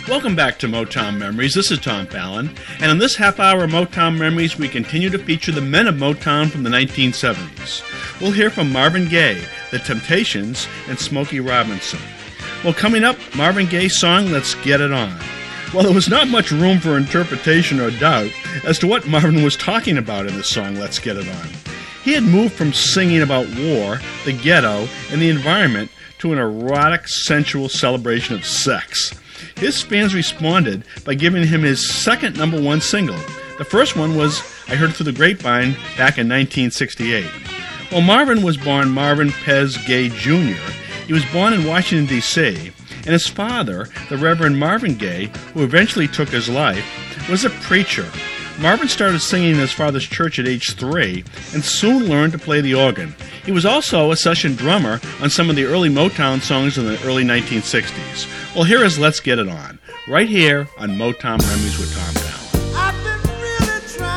Welcome back to Motown Memories. This is Tom Fallon, and in this half hour of Motown Memories, we continue to feature the men of Motown from the 1970s. We'll hear from Marvin Gaye, The Temptations, and Smokey Robinson. Well, coming up, Marvin Gaye's song, Let's Get It On. Well, there was not much room for interpretation or doubt as to what Marvin was talking about in this song, Let's Get It On. He had moved from singing about war, the ghetto, and the environment to an erotic, sensual celebration of sex. His fans responded by giving him his second number one single. The first one was I Heard It Through the Grapevine back in 1968. Well, Marvin was born Marvin Pez Gaye Jr. He was born in Washington, D.C., and his father, the Reverend Marvin Gaye, who eventually took his life, was a preacher. Marvin started singing in his father's church at age 3 and soon learned to play the organ. He was also a session drummer on some of the early Motown songs in the early 1960s. Well, here is Let's Get It On, right here on Motown Memories with Tom Fallon. I've been really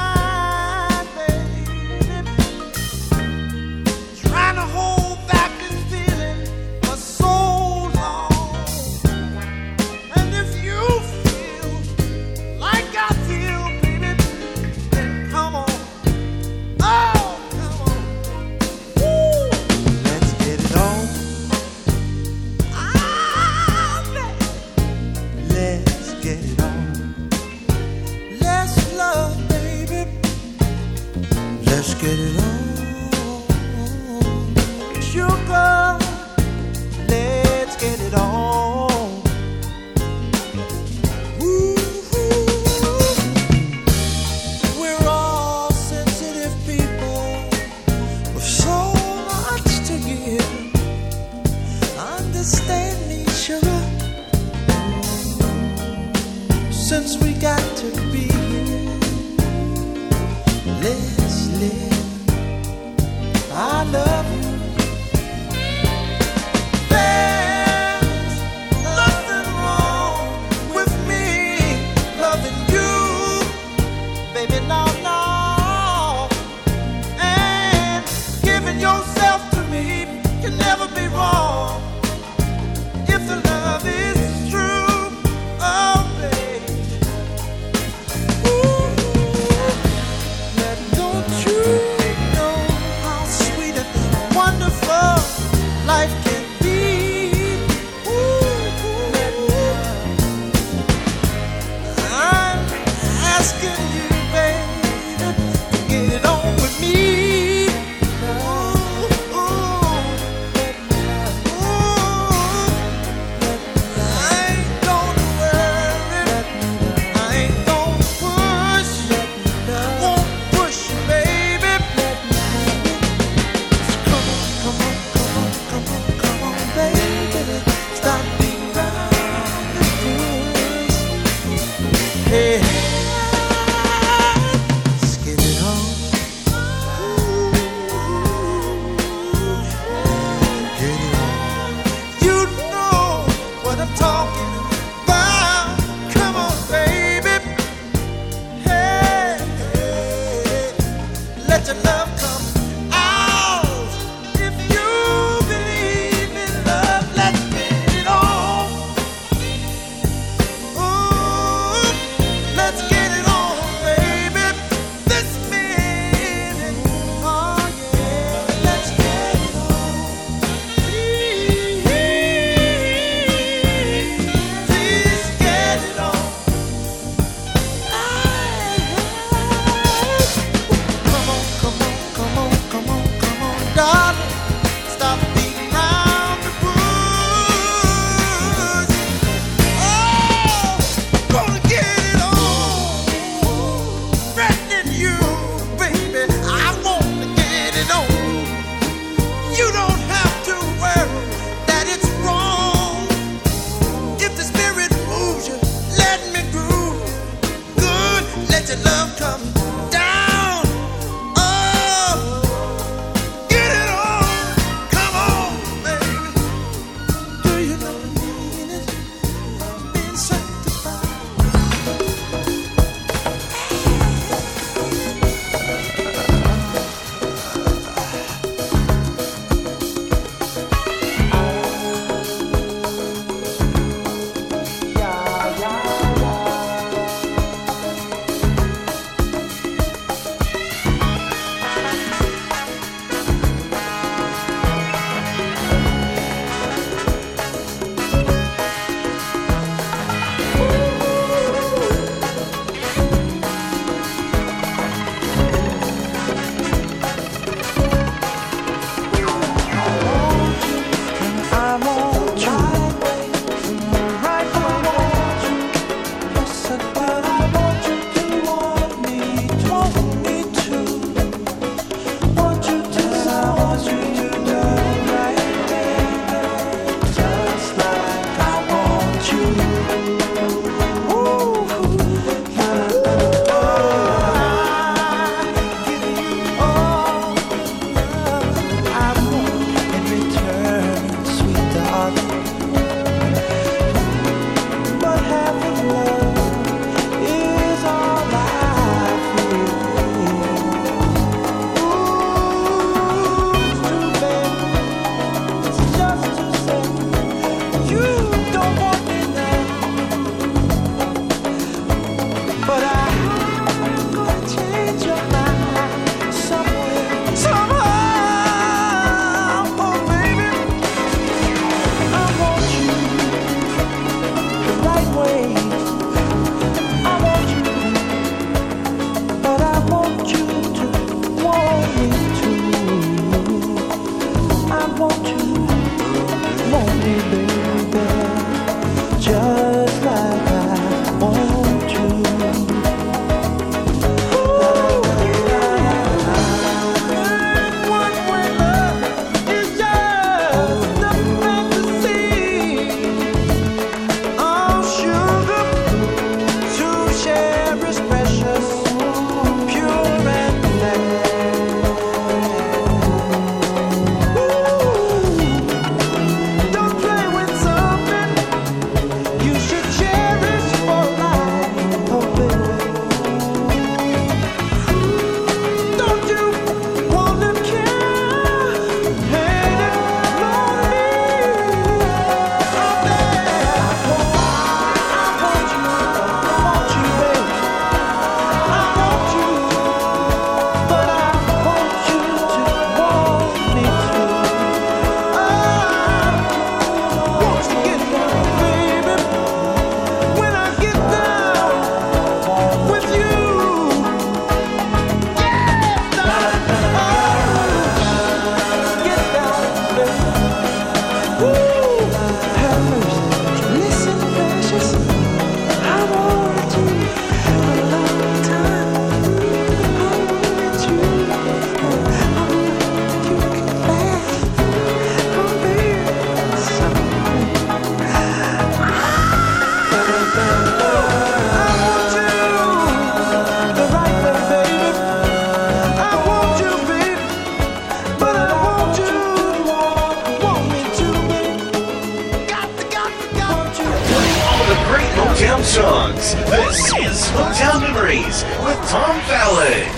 trying, baby, trying to hold back this feeling for so long. And if you feel like I feel, baby, then come on. Oh, come on. Woo. Let's get it on. Let's get it on. Let's love, baby. Let's get it on. Sugar, let's get it on. Ooh, we're all sensitive people with so much to give. Understand me, sugar. Since we got to be here, let's live. I love you. There's nothing wrong with me loving you, baby, no. And giving yourself to me can never be wrong if the love is true. Oh, baby. Don't you know how sweet it Motown songs. This is Motown Memories with Tom Fallon.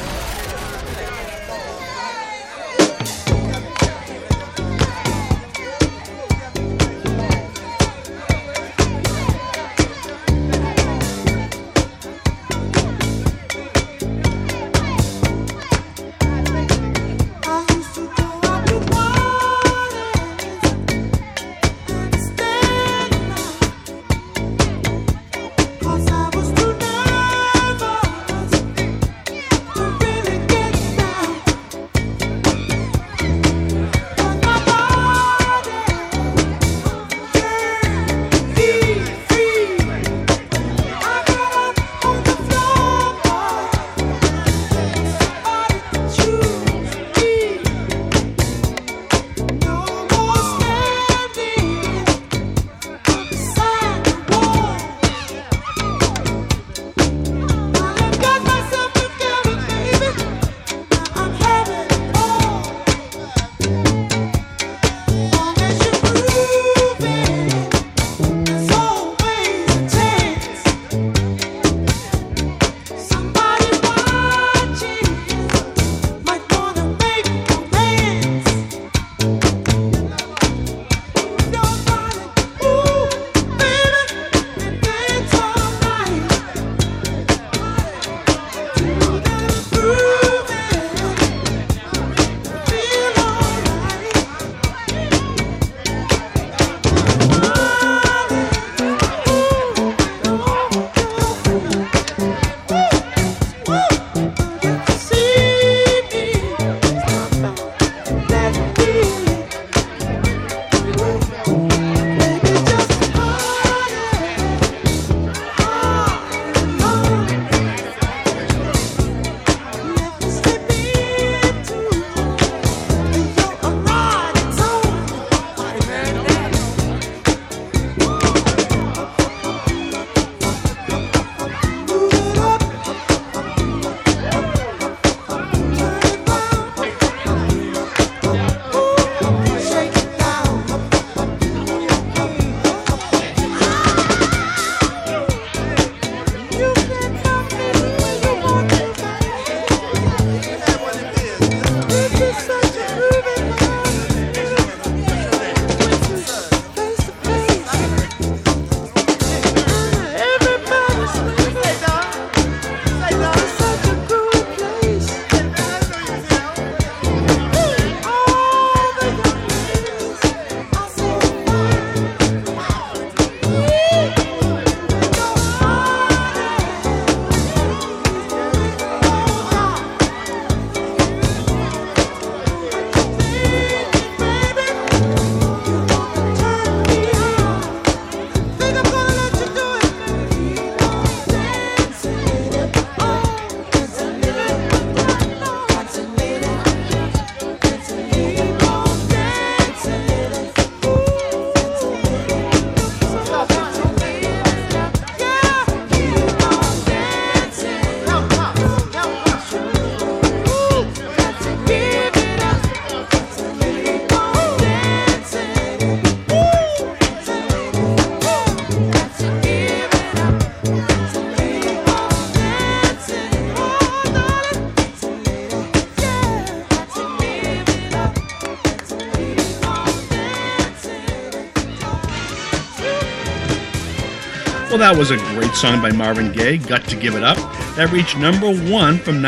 Well, that was a great song by Marvin Gaye, Got to Give It Up. That reached number 1 from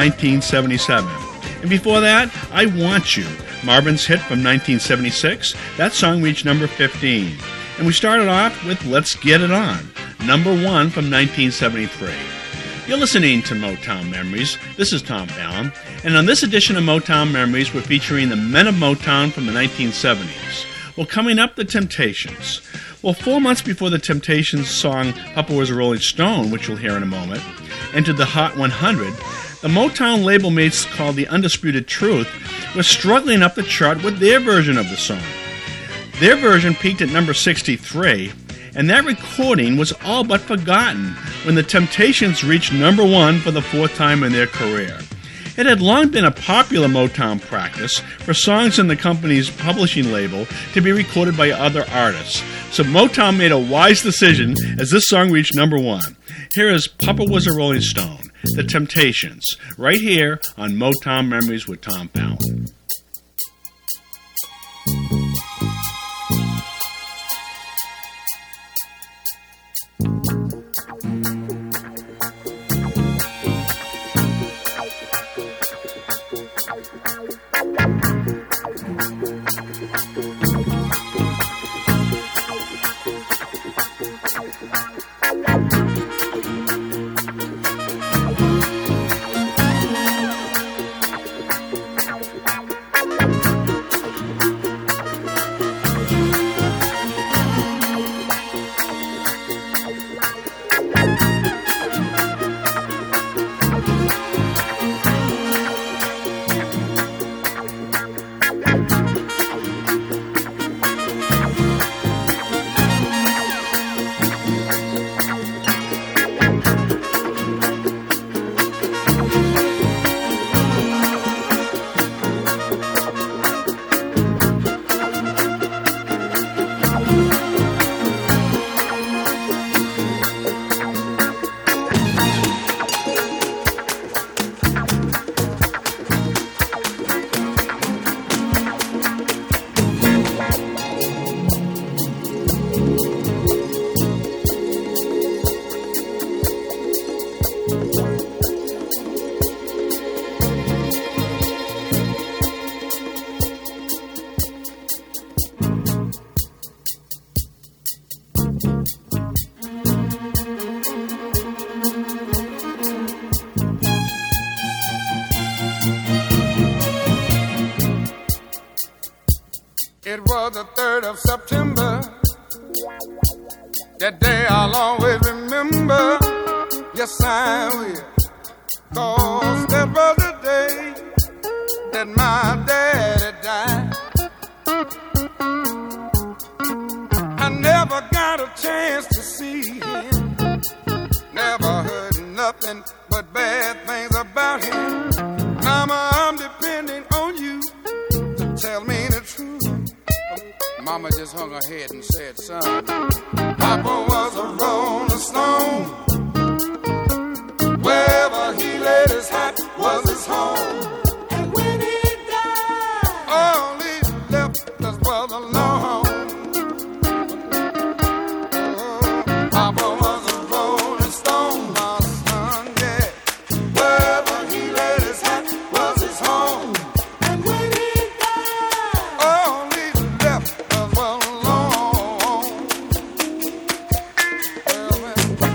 1977. And before that, I Want You, Marvin's hit from 1976. That song reached number 15. And we started off with Let's Get It On, number 1 from 1973. You're listening to Motown Memories. This is Tom Fallon. And on this edition of Motown Memories, we're featuring the men of Motown from the 1970s. Well, coming up, the Temptations. Well, 4 months before the Temptations' song Papa Was a Rolling Stone, which you'll hear in a moment, entered the Hot 100, the Motown label mates called The Undisputed Truth were struggling up the chart with their version of the song. Their version peaked at number 63, and that recording was all but forgotten when the Temptations reached number 1 for the 4th time in their career. It had long been a popular Motown practice for songs in the company's publishing label to be recorded by other artists, so Motown made a wise decision as this song reached number 1. Here is Papa Was a Rolling Stone, The Temptations, right here on Motown Memories with Tom Fallon. It was the 3rd of September. That day I'll always remember. Yes, I will. 'Cause that was the day that my daddy died. I never got a chance to see him. Never heard nothing but bad things about him. Mama, I'm depending on you to tell me the truth. Mama just hung her head and said, son, Papa was a rolling stone. Wherever he laid his hat was his home. And when he died, all he left us was alone. Oh, Papa was a rolling stone, my son, yeah. Wherever he laid his hat was his home. And when he died, all he left us was alone. Well, man.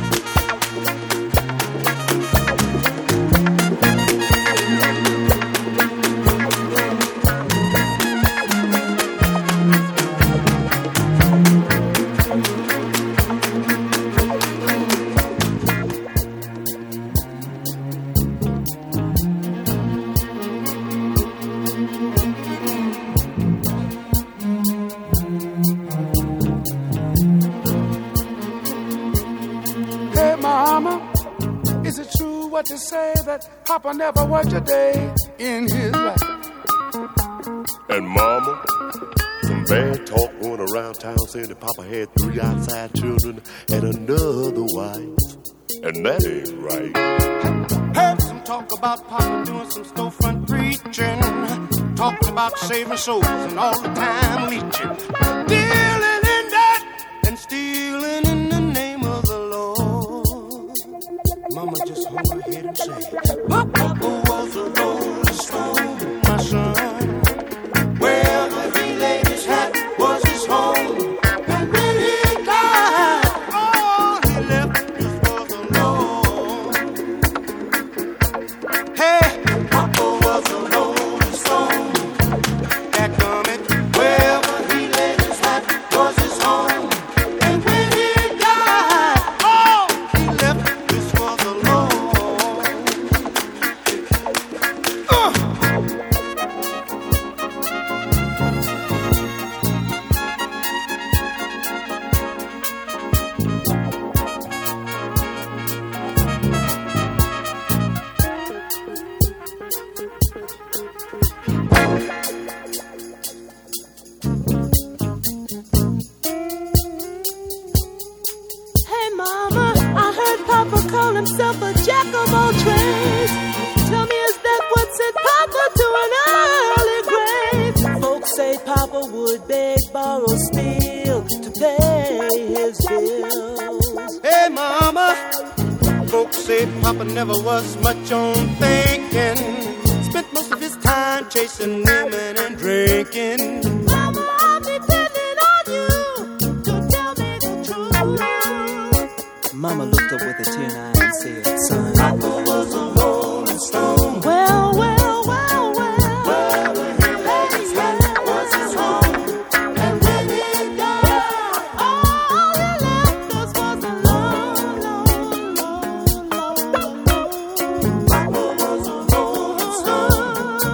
Hey, Mama, is it true what you say that Papa never worked a day in his life? And Mama, some bad talk going around town saying that Papa had 3 outside children and another wife. And that ain't right. Heard some talk about Papa doing some storefront preaching, talking about saving souls and all the time leeching, dealing in that and stealing in the name of the Lord. Mama just hung her head and said, Papa was a rolling stone, my son. Wherever he laid his hat was his home. And when he died, all he left us was alone. Hey, Papa was a rolling stone. That coming. Wherever he laid his hat was his home. And when he died, all he left us was alone. Papa called himself a jack of all trades. Tell me, is that what sent Papa to an early grave? Folks say Papa would beg, borrow, steal to pay his bills. Hey, Mama, folks say Papa never was much on thinking. Spent most of his time chasing women and drinking. Mama, I'm depending on you to tell me the truth. Mama looked up with a tear in her eye and said, son, Papa was a rolling stone. Well, well, well, well. Was his home. And when he died, All he left us was a lone, lone, lone, lone. Papa was a rolling stone.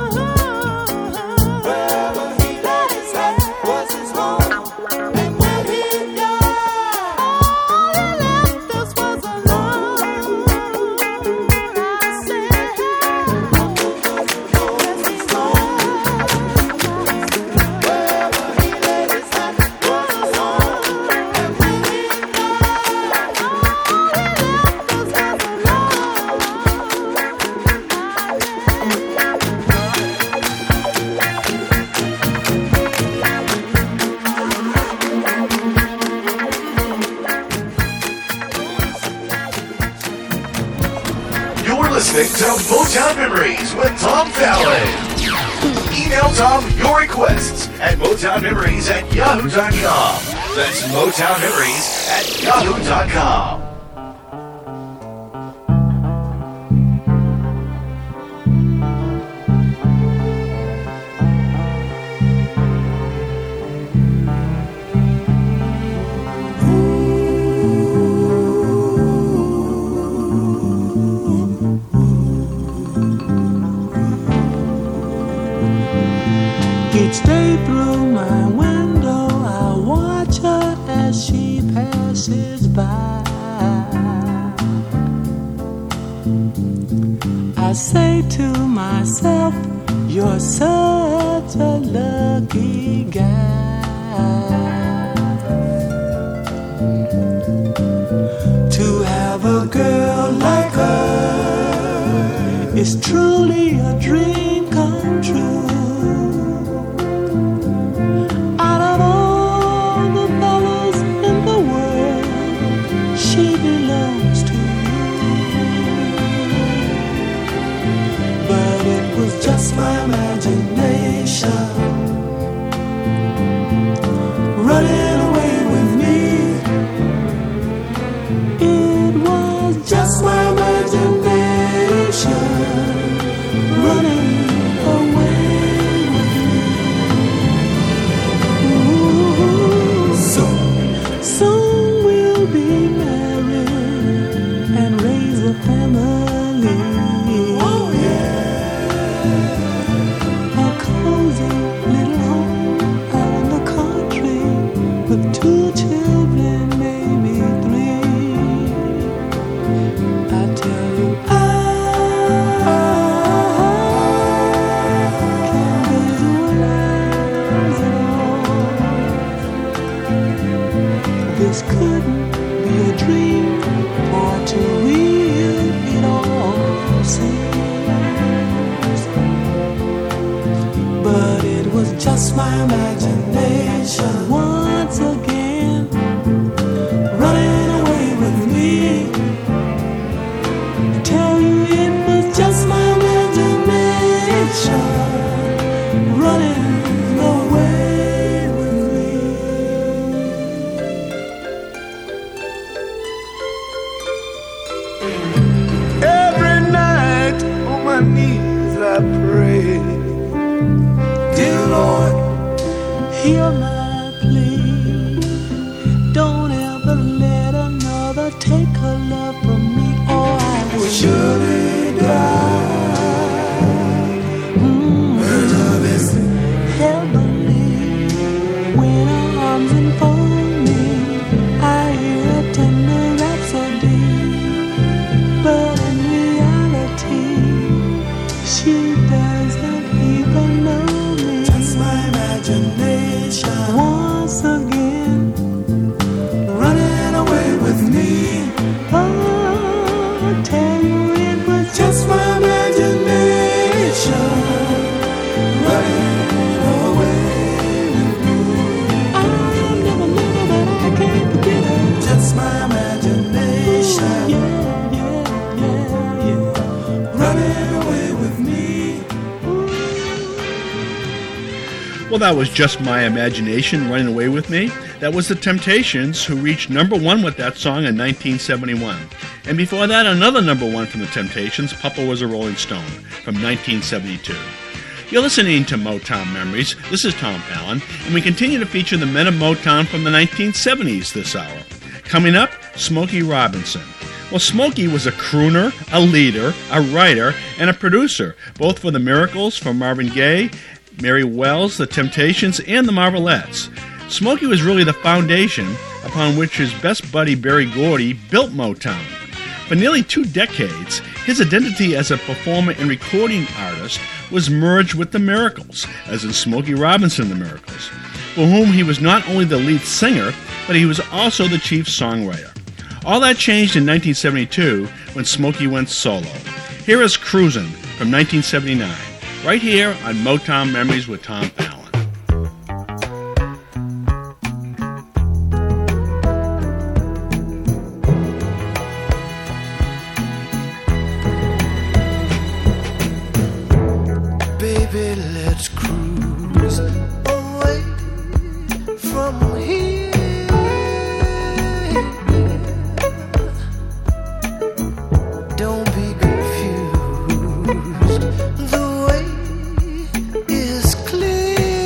Wherever he laid his head was his home. And when he died, All he left us was a lone. I said, was his home. Wherever he laid his head was his home. And when he You're listening to Motown Memories with Tom Fallon. Email Tom your requests at MotownMemories@yahoo.com. That's MotownMemories@yahoo.com. each day through my window I watch her as she passes by. I say to myself, you're such a lucky guy to have a girl like her. Is truly a dream come true. Out of all the fellas in the world, she belongs to you. But it was just my imagination running away with me. It was just my imagination running away with me. Ooh, soon we'll be married and raise a family. Oh yeah, a cozy little home out in the country with 2 children, maybe 3. I tell you, I can't visualize it all. This couldn't be a dream, for too real it all seems. But it was just my imagination once again running away with me. Tell you it was just my imagination running away with me. every night on my knees I pray, dear Lord, Hear my plea. Don't ever let another take her love from me, or I will surely die. Love is Heavenly, when her arms enfold me, I hear a tender rhapsody. But in reality, she doesn't even know me. just my imagination Once again, running away with me. oh, Well, that was Just My Imagination running away with me. That was The Temptations, who reached number one with that song in 1971. And before that, another number one from The Temptations, Papa Was a Rolling Stone, from 1972. You're listening to Motown Memories. This is Tom Fallon, and we continue to feature the men of Motown from the 1970s this hour. Coming up, Smokey Robinson. Well, Smokey was a crooner, a leader, a writer, and a producer, both for the Miracles from Marvin Gaye, Mary Wells, The Temptations, and the Marvelettes. Smokey was really the foundation upon which his best buddy Berry Gordy built Motown. For nearly 2 decades, his identity as a performer and recording artist was merged with the Miracles, as in Smokey Robinson and the Miracles, for whom he was not only the lead singer, but he was also the chief songwriter. All that changed in 1972 when Smokey went solo. Here is Cruisin' from 1979, right here on Motown Memories with Tom Fallon. Baby, let's cruise away from here. Don't be confused, the way is clear.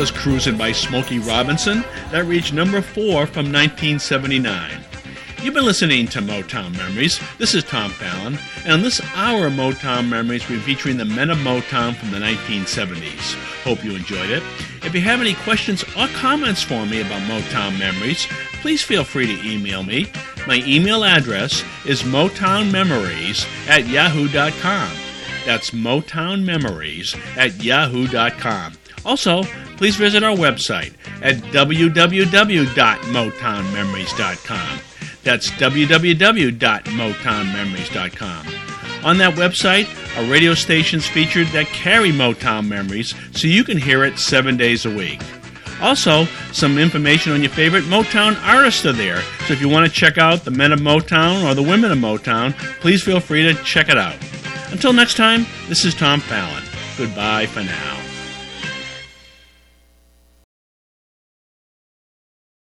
was Cruisin' by Smokey Robinson. That reached number 4 from 1979. You've been listening to Motown Memories. This is Tom Fallon, and on this hour of Motown Memories, we're featuring the men of Motown from the 1970s. Hope you enjoyed it. If you have any questions or comments for me about Motown Memories, please feel free to email me. My email address is motownmemories@yahoo.com. That's motownmemories@yahoo.com. Also, please visit our website at www.motownmemories.com. That's www.motownmemories.com. On that website are radio stations featured that carry Motown memories so you can hear it 7 days a week. Also, some information on your favorite Motown artists are there, so if you want to check out the men of Motown or the women of Motown, please feel free to check it out. Until next time, this is Tom Fallon. Goodbye for now.